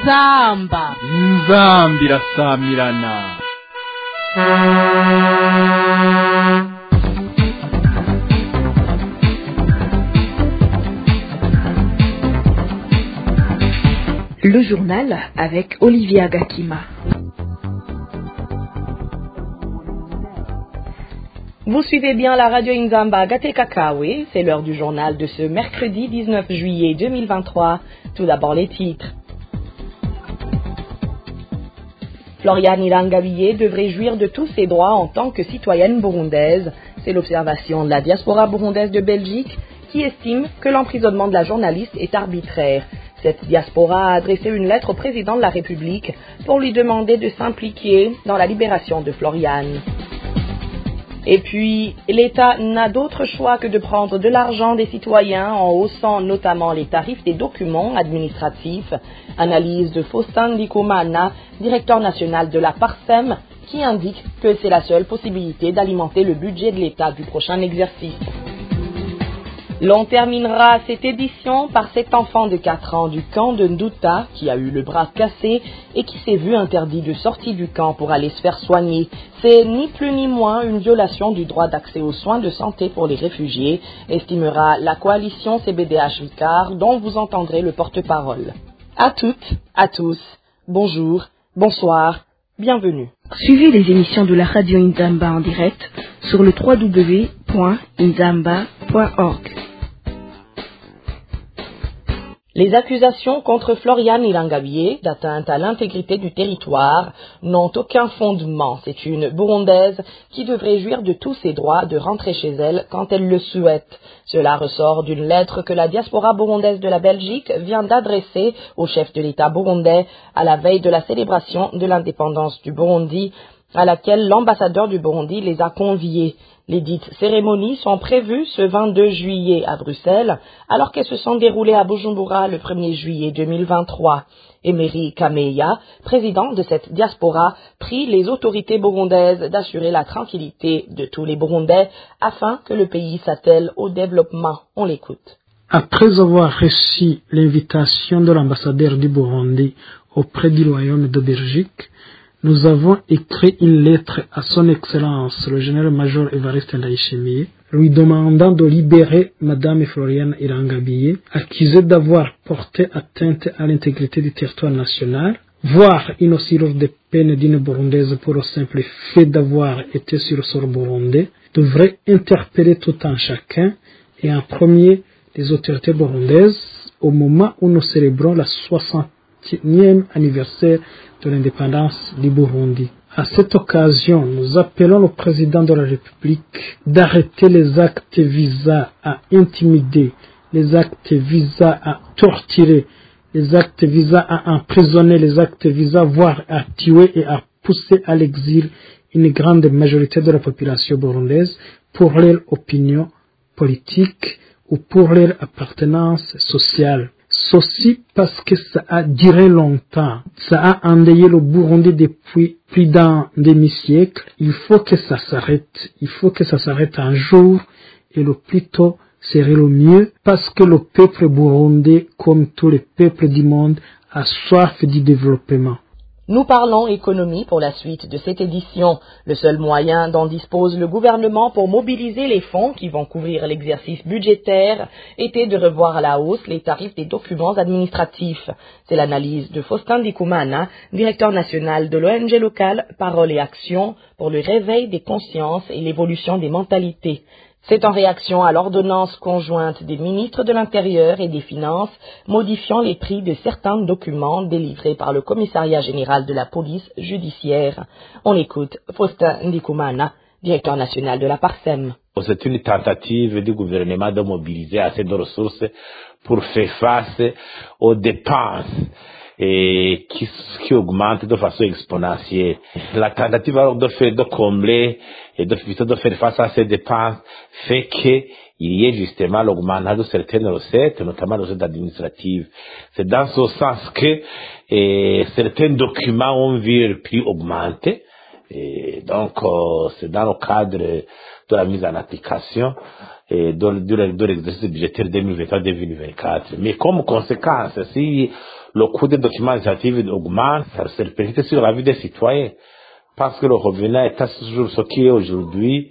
inzamba irasamirana. Le journal avec Olivia Gakima. Vous suivez bien la radio Inzamba Gate Kakawe, c'est l'heure du journal de ce mercredi 19 juillet 2023. Tout d'abord les titres. Floriane Irangabiye devrait jouir de tous ses droits en tant que citoyenne burundaise. C'est l'observation de la diaspora burundaise de Belgique qui estime que l'emprisonnement de la journaliste est arbitraire. Cette diaspora a adressé une lettre au président de la République pour lui demander de s'impliquer dans la libération de Floriane. Et puis, l'État n'a d'autre choix que de prendre de l'argent des citoyens en haussant notamment les tarifs des documents administratifs. Analyse de Faustin Ndikumana, directeur national de la Parsem, qui indique que c'est la seule possibilité d'alimenter le budget de l'État du prochain exercice. L'on terminera cette édition par cet enfant de 4 ans du camp de Nduta qui a eu le bras cassé et qui s'est vu interdit de sortie du camp pour aller se faire soigner. C'est ni plus ni moins une violation du droit d'accès aux soins de santé pour les réfugiés, estimera la coalition CBDH Vicar dont vous entendrez le porte-parole. À toutes, à tous, bonjour, bonsoir, bienvenue. Suivez les émissions de la radio Inzamba en direct sur le www.inzamba.org. Les accusations contre Floriane Irangabiye d'atteinte à l'intégrité du territoire n'ont aucun fondement. C'est une Burundaise qui devrait jouir de tous ses droits de rentrer chez elle quand elle le souhaite. Cela ressort d'une lettre que la diaspora burundaise de la Belgique vient d'adresser au chef de l'État burundais à la veille de la célébration de l'indépendance du Burundi, à laquelle l'ambassadeur du Burundi les a conviés. Les dites cérémonies sont prévues ce 22 juillet à Bruxelles, alors qu'elles se sont déroulées à Bujumbura le 1er juillet 2023. Emery Kameya, président de cette diaspora, prie les autorités burundaises d'assurer la tranquillité de tous les Burundais afin que le pays s'attelle au développement. On l'écoute. Après avoir reçu l'invitation de l'ambassadeur du Burundi auprès du Royaume de Belgique, nous avons écrit une lettre à son Excellence, le général-major Évariste Ndayishimiye, lui demandant de libérer Madame Floriane Irangabiye, accusée d'avoir porté atteinte à l'intégrité du territoire national, voire une aussi lourde peine d'une Burundaise pour le simple fait d'avoir été sur le sol burundais, devrait interpeller tout un chacun, et en premier les autorités burundaises, au moment où nous célébrons la 60e anniversaire de l'indépendance du Burundi. À cette occasion, nous appelons le président de la République d'arrêter les actes visant à intimider, les actes visant à torturer, les actes visant à emprisonner, les actes visant voire à tuer et à pousser à l'exil une grande majorité de la population burundaise pour leur opinion politique ou pour leur appartenance sociale. Ceci parce que ça a duré longtemps, ça a endeuillé le Burundi depuis plus d'un demi-siècle. Il faut que ça s'arrête, un jour, et le plus tôt serait le mieux, parce que le peuple burundais, comme tous les peuples du monde, a soif du développement. Nous parlons économie pour la suite de cette édition. Le seul moyen dont dispose le gouvernement pour mobiliser les fonds qui vont couvrir l'exercice budgétaire était de revoir à la hausse les tarifs des documents administratifs. C'est l'analyse de Faustin Ndikumana, directeur national de l'ONG locale Parole et Action pour le réveil des consciences et l'évolution des mentalités. C'est en réaction à l'ordonnance conjointe des ministres de l'Intérieur et des Finances modifiant les prix de certains documents délivrés par le Commissariat général de la police judiciaire. On écoute Faustin Ndikumana, directeur national de la Parsem. C'est une tentative du gouvernement de mobiliser assez de ressources pour faire face aux dépenses qui augmentent de façon exponentielle. La tentative alors de combler et de faire face à ces dépenses fait qu'il y ait justement l'augmentation de certaines recettes, notamment les recettes administratives. C'est dans ce sens que certains documents ont vu le prix augmenter. Et donc, c'est dans le cadre de la mise en application de l'exercice budgétaire 2023-2024. Mais comme conséquence, si le coût des documents administratifs augmente, ça se répercute sur la vie des citoyens. Parce que le revenu est toujours ce qui est aujourd'hui,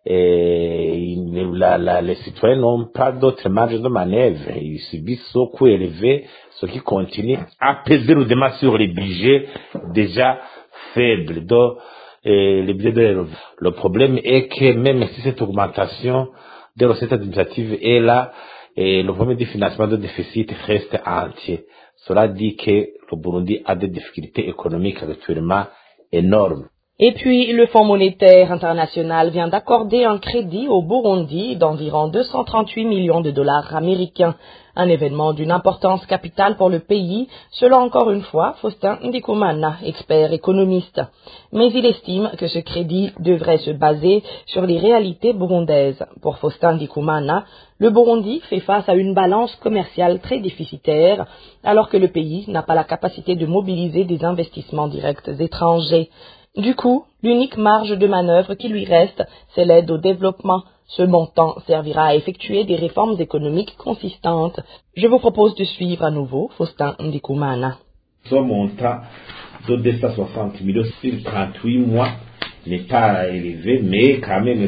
et les citoyens n'ont pas d'autre marge de manœuvre. Ils subissent ce coût élevé, ce qui continue à peser lourdement sur les budgets déjà faibles. Donc, les budgets de revenus. Le problème est que même si cette augmentation des recettes administratives est là, et le problème du financement de déficit reste entier. Cela dit que le Burundi a des difficultés économiques actuellement énormes. Et puis, le Fonds monétaire international vient d'accorder un crédit au Burundi d'environ 238 millions de dollars américains. Un événement d'une importance capitale pour le pays, selon encore une fois Faustin Ndikumana, expert économiste. Mais il estime que ce crédit devrait se baser sur les réalités burundaises. Pour Faustin Ndikumana, le Burundi fait face à une balance commerciale très déficitaire, alors que le pays n'a pas la capacité de mobiliser des investissements directs étrangers. Du coup, l'unique marge de manœuvre qui lui reste, c'est l'aide au développement. Ce montant servira à effectuer des réformes économiques consistantes. Je vous propose de suivre à nouveau Faustin Ndikumana. Ce montant de 260 millions sur 38 mois n'est pas élevé, mais quand même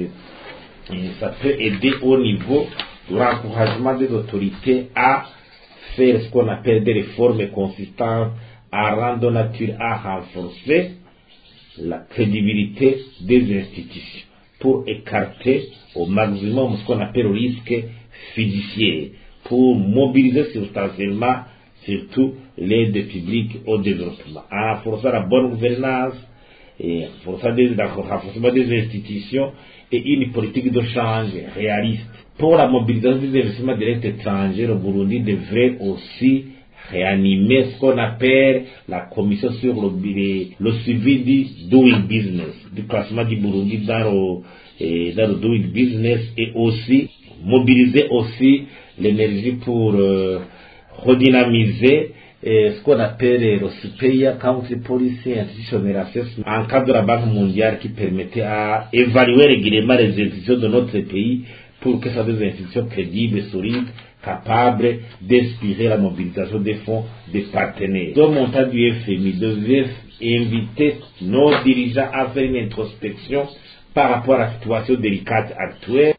ça peut aider au niveau du rencouragement des autorités à faire ce qu'on appelle des réformes consistantes, à rendre nature, à renforcer la crédibilité des institutions pour écarter au maximum ce qu'on appelle le risque fiduciaire, pour mobiliser substantiellement surtout l'aide publique au développement, en renforçant la bonne gouvernance et en renforçant des institutions et une politique de change réaliste. Pour la mobilisation des investissements directs étrangers, le Burundi devrait aussi réanimer ce qu'on appelle la commission sur le suivi du doing business, du classement du Burundi dans le doing business, et aussi mobiliser aussi l'énergie pour redynamiser ce qu'on appelle le Superior Council Policy Institutional Assessment en cadre de la Banque mondiale, qui permettait à évaluer régulièrement les institutions de notre pays pour que ce soit des institutions crédibles, solides, capables d'inspirer la mobilisation des fonds des partenaires. Le montant du FMI devait inviter nos dirigeants à faire une introspection par rapport à la situation délicate actuelle.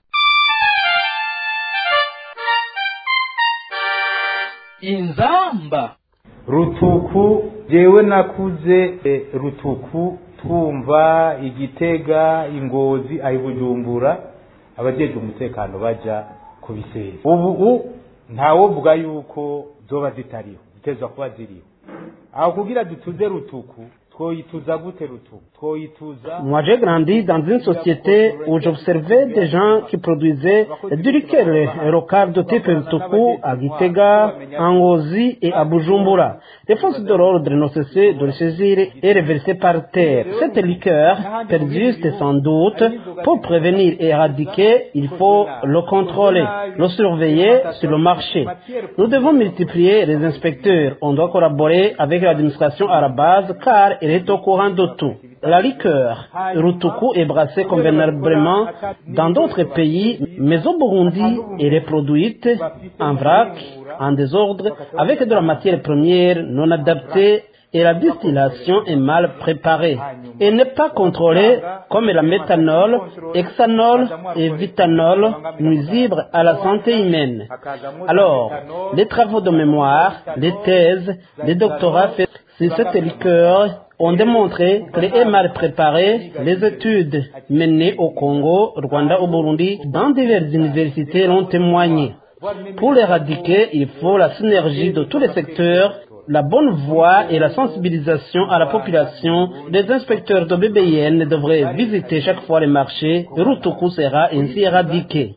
Inzamba. Rutuku, jewe nakuze Rutuku twumva Igitega, Ingozi, Bujumbura abajeje umutekano baja kubisera. Ubu ntawovuga yuko zoba zitariho, zitezwa kuba ziriho. Aho kugira dutuze Rutuku, twoyituza gute Rutuku? Moi, j'ai grandi dans une société où j'observais des gens qui produisaient du liqueur local de type Rutuku à Gitega, à Ngozi et à Bujumbura. Les forces de l'ordre n'ont cessé de le saisir et reverser par terre. Cette liqueur persiste sans doute. Pour prévenir et éradiquer, il faut le contrôler, le surveiller sur le marché. Nous devons multiplier les inspecteurs. On doit collaborer avec l'administration à la base car elle est au courant de tout. La liqueur Rutuku est brassée convenablement dans d'autres pays, mais au Burundi, elle est produite en vrac, en désordre, avec de la matière première non adaptée, et la distillation est mal préparée. Elle n'est pas contrôlée comme la méthanol, hexanol et vitanol, nuisibles à la santé humaine. Alors, les travaux de mémoire, les thèses, les doctorats faits sur cette liqueur ont démontré qu'elle est mal préparée. Les études menées au Congo, Rwanda, au Burundi, dans diverses universités l'ont témoigné. Pour l'éradiquer, il faut la synergie de tous les secteurs, la bonne voie et la sensibilisation à la population. Les inspecteurs de BBN devraient visiter chaque fois les marchés. Rutuku sera ainsi éradiqué.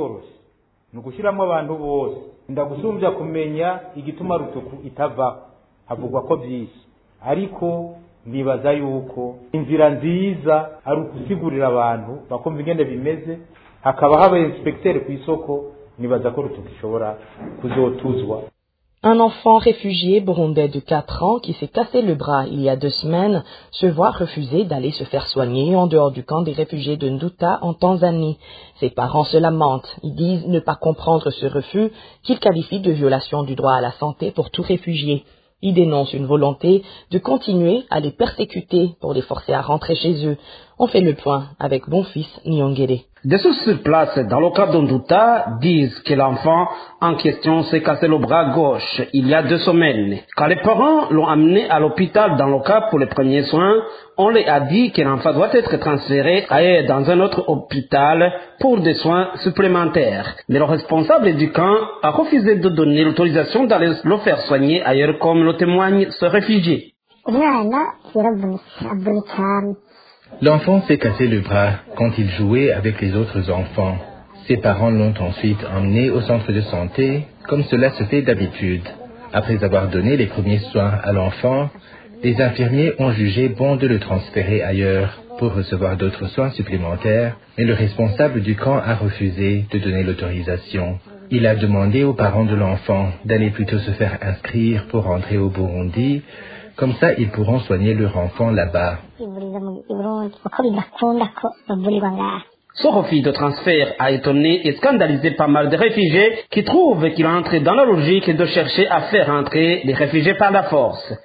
Nugushiramo abantu bose ndagusumbya kumenya igituma Rutuku itava havugwa ko byinshi, ariko nibaza yuko inzira nziza ari ukusigurira abantu bakumva ingene bimeze, hakaba haba inspecteur ku isoko. Nibaza ko Rutuku ishobora kuzotuzwa. Un enfant réfugié burundais de 4 ans qui s'est cassé le bras il y a 2 semaines se voit refuser d'aller se faire soigner en dehors du camp des réfugiés de Nduta en Tanzanie. Ses parents se lamentent. Ils disent ne pas comprendre ce refus qu'ils qualifient de violation du droit à la santé pour tout réfugié. Ils dénoncent une volonté de continuer à les persécuter pour les forcer à rentrer chez eux. On fait le point avec Bonfils Nyongere. Des sources sur place dans le cas d'Onduta disent que l'enfant en question s'est cassé le bras gauche il y a 2 semaines. Quand les parents l'ont amené à l'hôpital dans le cas pour les premiers soins, on leur a dit que l'enfant doit être transféré ailleurs dans un autre hôpital pour des soins supplémentaires. Mais le responsable du camp a refusé de donner l'autorisation d'aller le faire soigner ailleurs comme le témoigne ce réfugié. L'enfant s'est cassé le bras quand il jouait avec les autres enfants. Ses parents l'ont ensuite emmené au centre de santé, comme cela se fait d'habitude. Après avoir donné les premiers soins à l'enfant, les infirmiers ont jugé bon de le transférer ailleurs pour recevoir d'autres soins supplémentaires, mais le responsable du camp a refusé de donner l'autorisation. Il a demandé aux parents de l'enfant d'aller plutôt se faire inscrire pour rentrer au Burundi. Comme ça, ils pourront soigner leur enfant là-bas. Ce refus de transfert a étonné et scandalisé pas mal de réfugiés qui trouvent qu'il entre dans la logique de chercher à faire entrer les réfugiés par la force.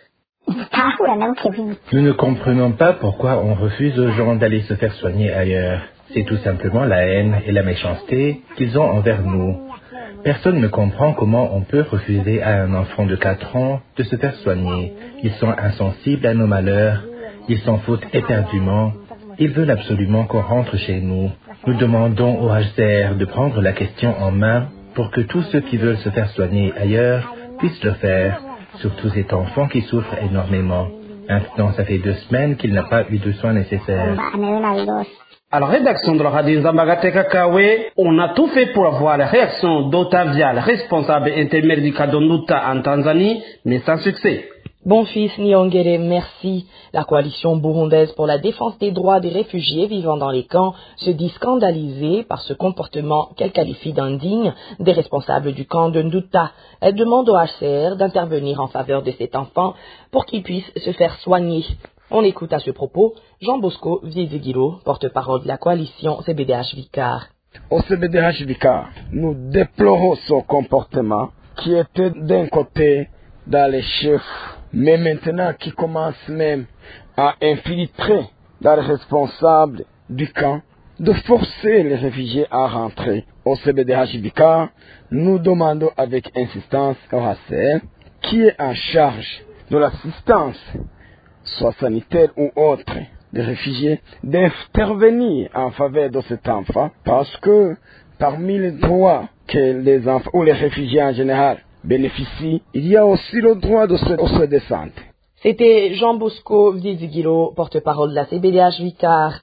Nous ne comprenons pas pourquoi on refuse aux gens d'aller se faire soigner ailleurs. C'est tout simplement la haine et la méchanceté qu'ils ont envers nous. Personne ne comprend comment on peut refuser à un enfant de 4 ans de se faire soigner. Ils sont insensibles à nos malheurs, ils s'en foutent éperdument, ils veulent absolument qu'on rentre chez nous. Nous demandons au HCR de prendre la question en main pour que tous ceux qui veulent se faire soigner ailleurs puissent le faire, surtout cet enfant qui souffre énormément. Maintenant, ça fait 2 semaines qu'il n'a pas eu de soins nécessaires. À la rédaction de la radio Nzambagateka Kawe, on a tout fait pour avoir la réaction d'Otavia, le responsable intermédiaire du cas d'Onduta en Tanzanie, mais sans succès. Bonfils Nyongere, merci. La coalition burundaise pour la défense des droits des réfugiés vivant dans les camps se dit scandalisée par ce comportement qu'elle qualifie d'indigne des responsables du camp de Nduta. Elle demande au HCR d'intervenir en faveur de cet enfant pour qu'il puisse se faire soigner. On écoute à ce propos Jean Bosco Viezegiro, porte-parole de la coalition CBDH Vicar. Au CBDH Vicar, nous déplorons son comportement qui était d'un côté dans les chefs, mais maintenant qui commence même à infiltrer dans les responsables du camp, de forcer les réfugiés à rentrer. Au CBDH Vicar, nous demandons avec insistance au HCR, qui est en charge de l'assistance soit sanitaire ou autre, des réfugiés, d'intervenir en faveur de cet enfant, parce que parmi les droits que les enfants ou les réfugiés en général bénéficient, il y a aussi le droit aux soins de santé. C'était Jean Bosco Viezegiro, porte-parole de la CBDH Vicar.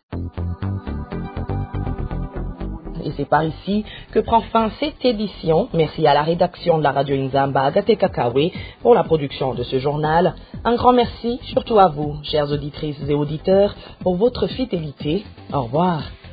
Et c'est par ici que prend fin cette édition. Merci à la rédaction de la radio Nzambagateka Kawe pour la production de ce journal. Un grand merci surtout à vous, chères auditrices et auditeurs, pour votre fidélité. Au revoir.